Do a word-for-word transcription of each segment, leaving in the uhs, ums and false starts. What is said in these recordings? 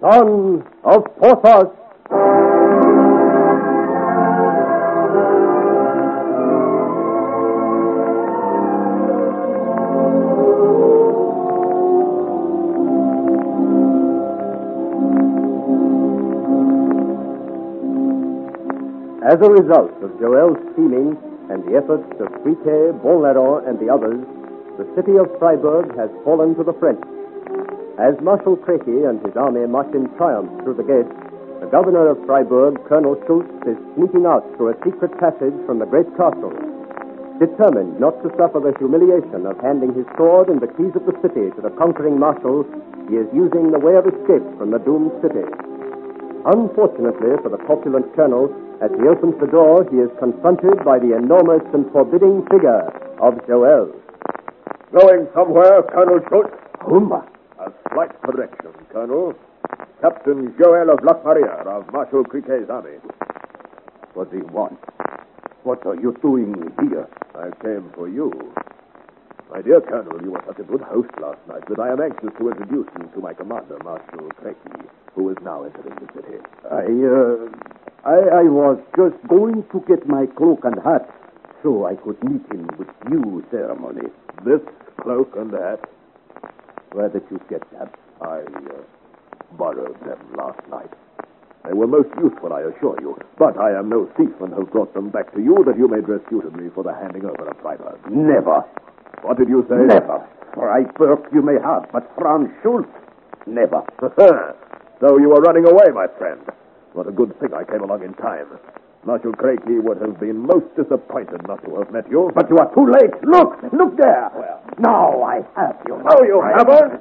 son of Porthos. As a result of Joel's scheming and the efforts of Friquet, Bonlaurent, and the others, the city of Freiburg has fallen to the French. As Marshal Crequi and his army march in triumph through the gates, the governor of Freiburg, Colonel Schultz, is sneaking out through a secret passage from the great castle. Determined not to suffer the humiliation of handing his sword and the keys of the city to the conquering marshal, he is using the way of escape from the doomed city. Unfortunately for the corpulent colonel, as he opens the door, he is confronted by the enormous and forbidding figure of Joel. Going somewhere, Colonel Schultz? Humba. A slight correction, Colonel. Captain Joel of Lac Maria of Marshal Crequet's army. What do you want? What are you doing here? I came for you. My dear Colonel, you were such a good host last night that I am anxious to introduce you to my commander, Marshal Crequi, who is now entering the city. I, uh, I, I was just going to get my cloak and hat so I could meet him with due ceremony. This cloak and hat? Where did you get them? I uh, borrowed them last night. They were most useful, I assure you. But I am no thief and have brought them back to you that you may dress suitably for the handing over of Freiburg. Never. What did you say? Never. Freiburg you may have, but Franz Schultz, never. So you were running away, my friend. What a good thing I came along in time. Marshal Crequi would have been most disappointed not to have met you. But you are too late. Look, look there. Well, now I have you. Oh, you haven't?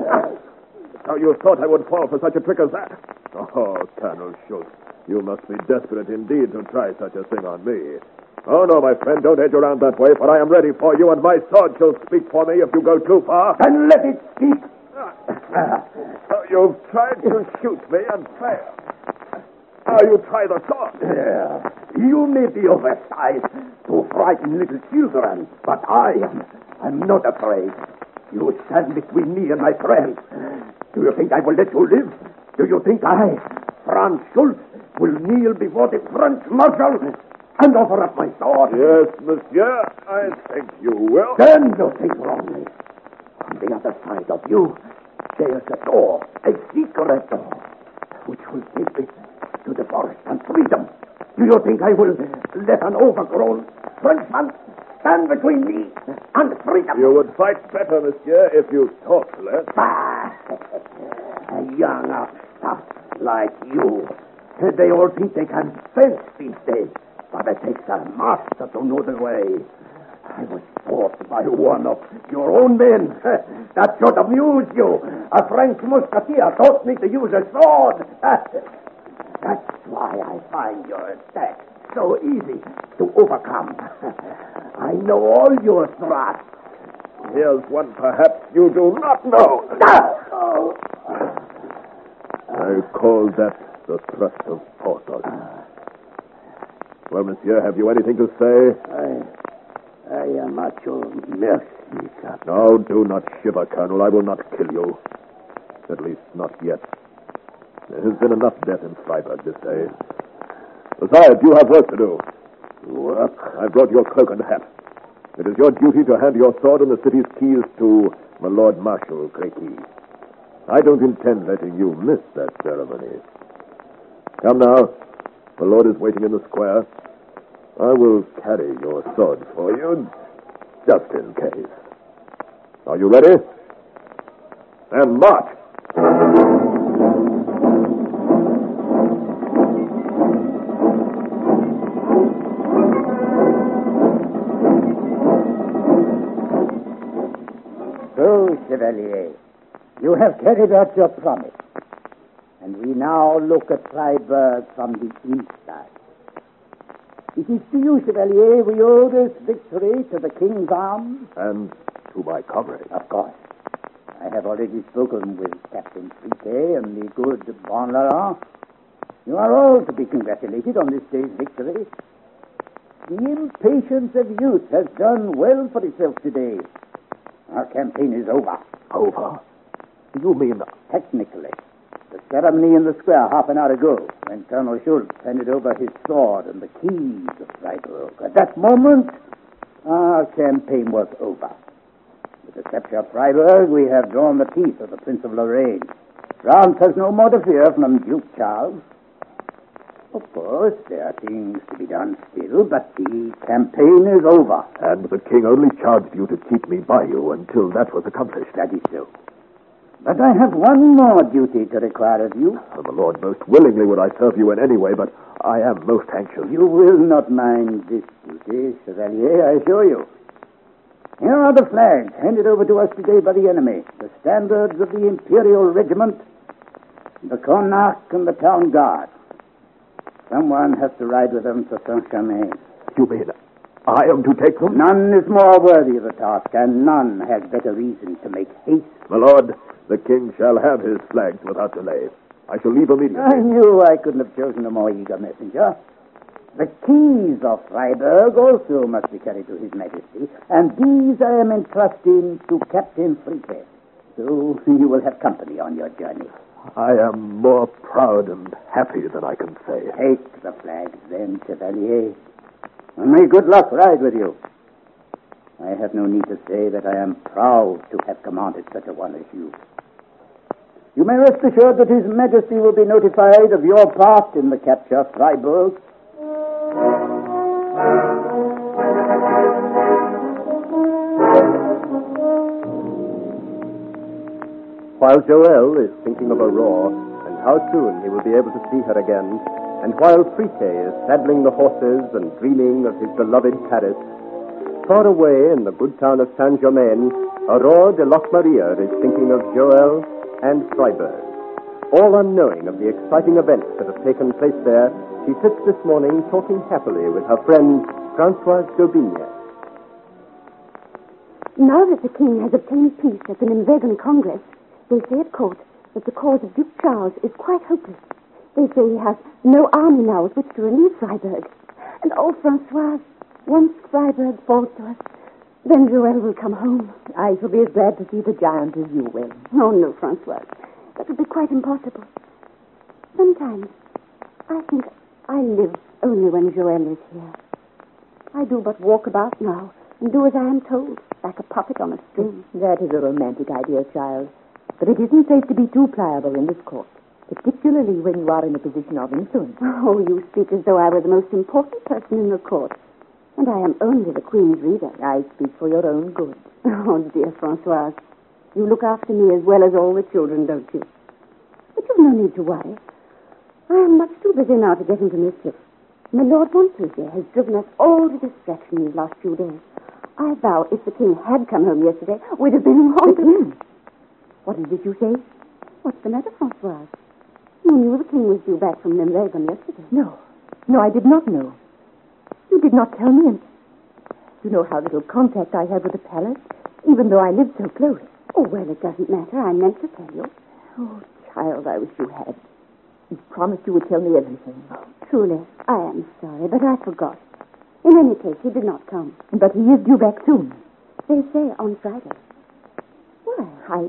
So you thought I would fall for such a trick as that? Oh, Colonel Schultz, you must be desperate indeed to try such a thing on me. Oh, no, my friend, don't edge around that way, for I am ready for you, and my sword shall speak for me if you go too far. Then let it speak. So you've tried to shoot me and failed. Now you try the sword. Yeah. You may be oversized to frighten little children, but I am I'm not afraid. You stand between me and my friends. Do you think I will let you live? Do you think I, Franz Schultz, will kneel before the French marshal and offer up my sword? Yes, monsieur, I think you will. Then you think wrongly. On the other side of you, there is a door, a secret door, which will take me to the forest and freedom. Do you think I will let an overgrown Frenchman stand between me and freedom? You would fight better, monsieur, if you talked less. Ah, a young upstart like you. They all think they can fence these days, but it takes a master to know the way. I was taught by one of your own men. That should amuse you. A French musketeer taught me to use a sword. That's why I find your attack so easy to overcome. I know all your thrusts. Here's one perhaps you do not know. Oh. I call that the thrust of Porthos. Well, monsieur, have you anything to say? I, I am at your mercy, Captain. No, do not shiver, Colonel. I will not kill you. At least, not yet. There has been enough death in Freiburg this day. Besides, you have work to do. Work? I brought your cloak and hat. It is your duty to hand your sword and the city's keys to my Lord Marshal Crequi. I don't intend letting you miss that ceremony. Come now. The Lord is waiting in the square. I will carry your sword for you, just in case. Are you ready? Then march! So, Chevalier, you have carried out your promise, and we now look at Freiburg from the inside. It is to you, Chevalier, we owe this victory to the King's arms. And to my comrade. Of course. I have already spoken with Captain Friquet and the good Bonlaurent. You are all to be congratulated on this day's victory. The impatience of youth has done well for itself today. Our campaign is over. Over? You mean... Technically. The ceremony in the square half an hour ago, when Colonel Schultz handed over his sword and the keys of Freiburg. At that moment, our campaign was over. With the capture of Freiburg, we have drawn the teeth of the Prince of Lorraine. France has no more to fear from Duke Charles. Of course, there are things to be done still, but the campaign is over. And the king only charged you to keep me by you until that was accomplished. That is so. But I have one more duty to require of you. Oh, the Lord, most willingly would I serve you in any way, but I am most anxious. You will not mind this duty, Chevalier, I assure you. Here are the flags handed over to us today by the enemy, the standards of the Imperial Regiment, the Connacht, and the Town Guard. Someone has to ride with them to Saint-Germain. You mean I am to take them? None is more worthy of the task, and none has better reason to make haste. My lord, the king shall have his flags without delay. I shall leave immediately. I knew I couldn't have chosen a more eager messenger. The keys of Freiburg also must be carried to His Majesty, and these I am entrusting to Captain Friquet. So you will have company on your journey. I am more proud and happy than I can say. Take the flags then, Chevalier, and may good luck ride with you. I have no need to say that I am proud to have commanded such a one as you. You may rest assured that His Majesty will be notified of your part in the capture of Freiburg. While Joel is thinking of Aurore and how soon he will be able to see her again, and while Friquet is saddling the horses and dreaming of his beloved Paris, far away in the good town of Saint-Germain, Aurore de Lochmaria is thinking of Joel and Freiburg. All unknowing of the exciting events that have taken place there, she sits this morning talking happily with her friend Françoise d'Aubigne. Now that the king has obtained peace at the Nimwegen Congress, they say at court that the cause of Duke Charles is quite hopeless. They say he has no army now with which to relieve Freiburg. And oh, Françoise, once Freiburg falls to us, then Joel will come home. I shall be as glad to see the giant as you will. Oh, no, Françoise. That would be quite impossible. Sometimes I think I live only when Joel is here. I do but walk about now and do as I am told, like a puppet on a string. That is a romantic idea, child. But it isn't safe to be too pliable in this court, particularly when you are in a position of influence. Oh, you speak as though I were the most important person in the court. And I am only the Queen's reader. I speak for your own good. Oh, dear Françoise, you look after me as well as all the children, don't you? But you've no need to worry. I am much too busy now to get into mischief. My Lord Montpensier has driven us all to distraction these last few days. I vow if the King had come home yesterday, we'd have been haunted. What is it you say? What's the matter, Françoise? You knew the King was due back from Nimwegen yesterday. No. No, I did not know. You did not tell me, and you know how little contact I have with the palace, even though I live so close. Oh, well, it doesn't matter. I meant to tell you. Oh, child, I wish you had. You promised you would tell me everything. Oh, truly, I am sorry, but I forgot. In any case, he did not come. But he is due back soon. They say on Friday. Why? I...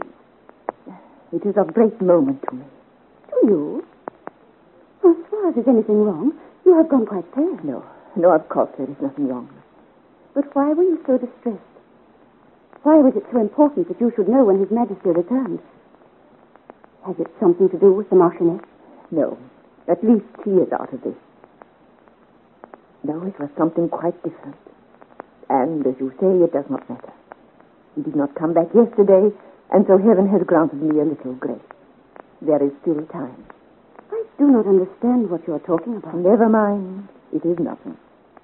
It is of great moment to me. To you? Françoise, is anything wrong? You have gone quite pale. No. No, of course there is nothing wrong. But why were you so distressed? Why was it so important that you should know when His Majesty returned? Has it something to do with the Marchioness? No. At least she is out of this. No, it was something quite different. And, as you say, it does not matter. He did not come back yesterday, and so heaven has granted me a little grace. There is still time. I do not understand what you are talking about. Never mind. It is nothing.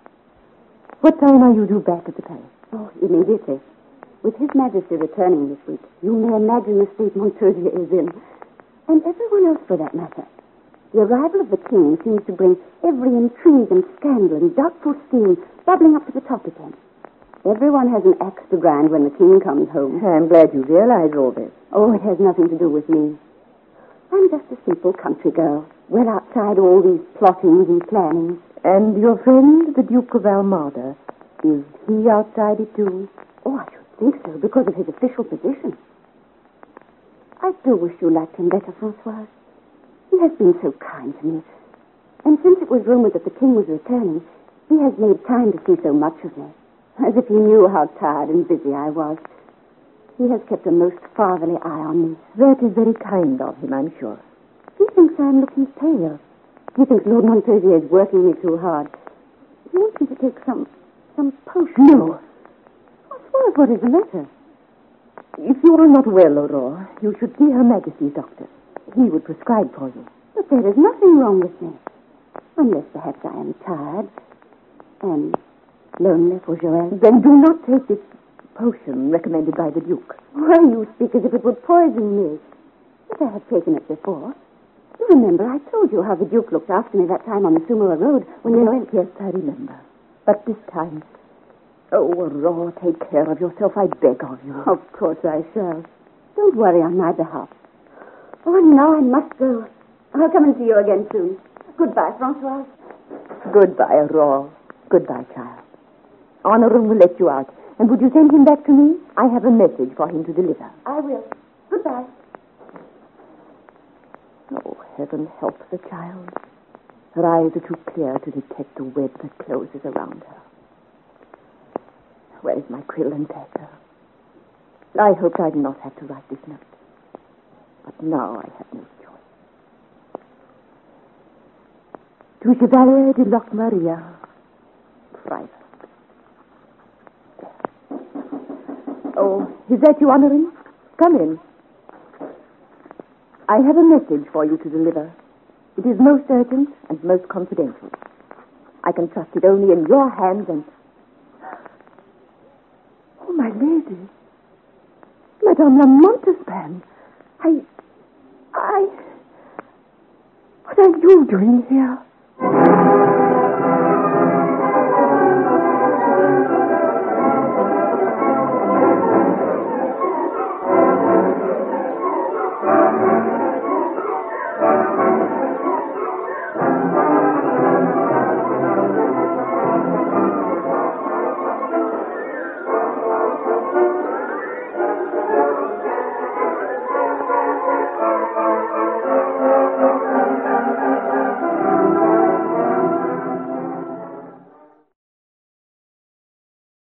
What time are you due back at the palace? Oh, immediately. With His Majesty returning this week, you may imagine the state Montpensier is in. And everyone else, for that matter. The arrival of the King seems to bring every intrigue and scandal and doubtful scheme bubbling up to the top again. Everyone has an axe to grind when the King comes home. I'm glad you realize all this. Oh, it has nothing to do with me. I'm just a simple country girl, well outside all these plottings and plannings. And your friend, the Duke of Almada, is he outside it too? Oh, I should think so, because of his official position. I do wish you liked him better, Françoise. He has been so kind to me. And since it was rumored that the king was returning, he has made time to see so much of me, as if he knew how tired and busy I was. He has kept a most fatherly eye on me. That is very kind of him, I'm sure. He thinks I am looking pale. He thinks Lord Montpensier is working me too hard. He wants me to take some some potion. No. Well, what is the matter? If you are not well, Aurore, you should see Her Majesty's doctor. He would prescribe for you. But there is nothing wrong with me. Unless perhaps I am tired and lonely for Joel. Then do not take this potion recommended by the Duke. Why, you speak as if it would poison me. But I have taken it before. You remember I told you how the Duke looked after me that time on the Sumera Road when you went... Yes, I remember. But this time... Oh, Aurore, take care of yourself, I beg of you. Of course I shall. Don't worry on my behalf. Oh, and now I must go. I'll come and see you again soon. Goodbye, Francoise. Goodbye, Aurore. Goodbye, child. Honorin will let you out. And would you send him back to me? I have a message for him to deliver. I will. Goodbye. Oh, heaven help the child. Her eyes are too clear to detect the web that closes around her. Where is my quill and paper? I hoped I'd not have to write this note. But now I have no choice. To Chevalier de Locmaria, Freiburg. Oh, is that you, Honorin? Come in. I have a message for you to deliver. It is most urgent and most confidential. I can trust it only in your hands and... Oh, my lady. Madame La Montespan. I... I... What are you doing here?